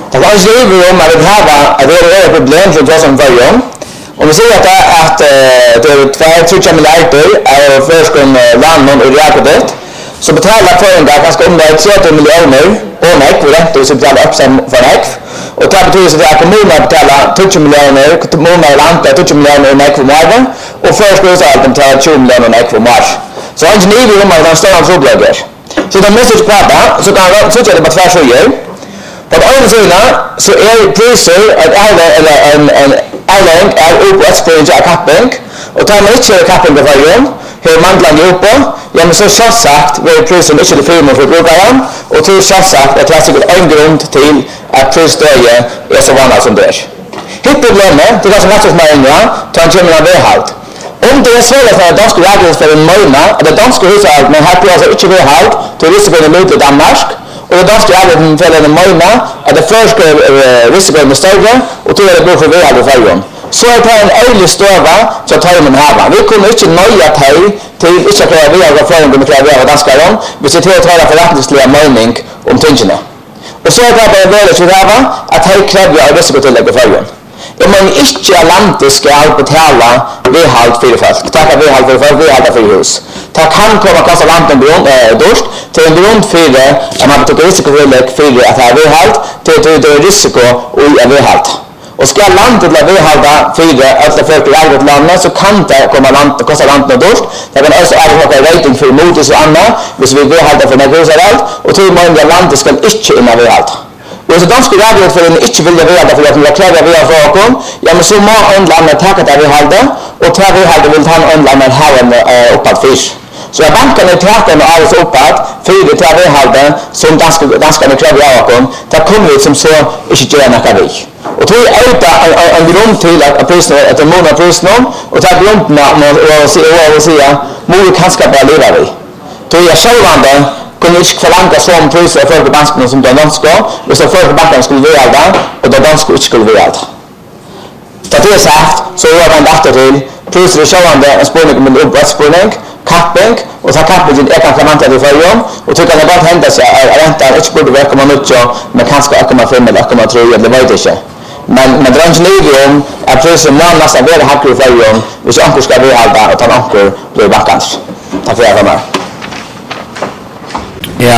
Det var inte livet om att det här var att det är ett problem för oss som varje. Om vi säger att det är 2-3 miljarder av förskon land och realkredit så betalar företag ganska om det 30 miljoner och näck och räntor så betalar upp sen för näck. Och det betyder att kommunerna betalar 20 miljoner, kommunerna i landet 20 miljoner näck för månaden och förskon så att de betalar 20 miljoner näck för mars. Så har inte livet om att de står av upplägger. Så de måste prata så kan de så det på tvärs och gör. På andra sidan så är priser att en avlägg är uppåtspridning av kapping och tar man inte kapping på varje hur mandlan är uppe ja men så sagt är priser inte det firman för brukaren och till sagt att det är säkert en grund till att prisstöje är så vanligt som det är. Hitt problemet det är som rätt som är inga tar en känner av halt. Om det är svårt för att danska laget för en månad att det danska hushållet men här på alltså inte behalt till risken är mot Danmark och det danska laget för en månad att det första risken är större och till det blir för väl för färjan. Så är det en ärlig stöva så tar man här. Vi kommer inte nöja till inte att klara väl för färjan med klara danska rom. Vi ser till att ha förrättningsliga mening om tingene. Och så är det bara väl att vi att här kräver risikotillägg för färjan. Om man inte landet ska betala väghalt för folk, tacka väghalt för folk, väghalt för hus. Det kan komma kosta landet dörst till en grund för att man betyder risikotillägg för att ha väghalt till risiko och väghalt. Och ska landet bli väghalta för att folk i eget landet så kan det komma kosta landet dörst. Det kan också ha rating för motis och annat, hvis vi väghalta för nervösaralt och till många landet ska inte inna väghalt. Och så danska laget för en inte vilja veta för att man kräver via för ja men så må online tacka där vi hållde och tar vi hade vill han online ha en uppåt fisk. Så jag bankarna träffar med alls uppåt för det tar vi hade som danska kräver jag där kommer vi som så inte göra något vi. Och tror jag en grund till att priserna att en månad priserna och ta grundna och säga må kanske bara leva vi. Tror jag självande kunde inte förlanga som priser för bankerna som de danska och så för bankerna skulle vi allt och de danska inte skulle vi allt. Det är sagt så är man efter till priser självande en spårning med uppåtspårning kapping och så kappingen är kanske man till förrån och tycker att det bara händer sig att räntan inte borde vara komma mycket men kanske 1,5 eller 1,3 eller vad det är. Men det är inte livet att priser närmast är väldigt hackigt i förrån hvis ankor ska bli allt och ta ankor blir backans. Tack för att jag var med.